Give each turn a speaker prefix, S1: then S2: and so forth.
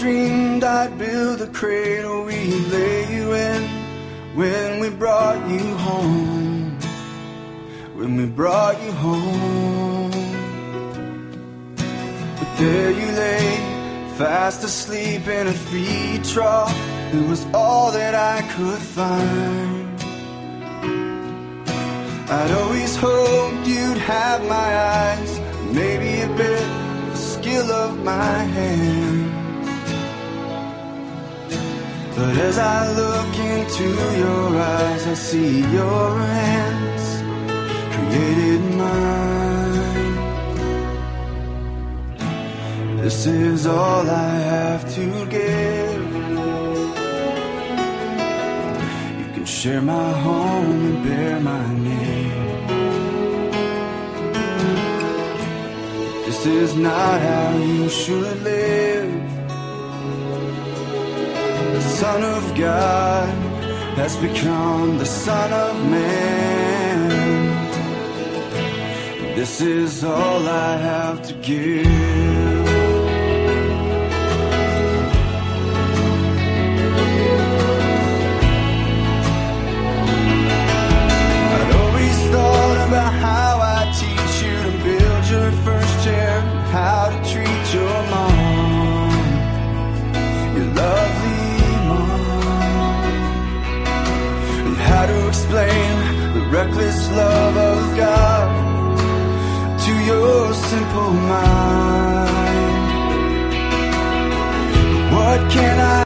S1: dreamed I'd build a cradle we'd lay you in when we brought you home, when we brought you home. But there you lay, fast asleep in a feed trough. It was all that I could find. I'd always hoped you'd have my eyes, maybe a bit of the skill of my hands. But as I look into your eyes, I see your hands created mine. This is all I have to give. You can share my home and bear my name. This is not how you should live. The Son of God has become the Son of Man. This is all I have to give. I'd always thought about how I teach you to build your first chair, how to treat your mom, your lovely how to explain the reckless love of God to your simple mind. What can I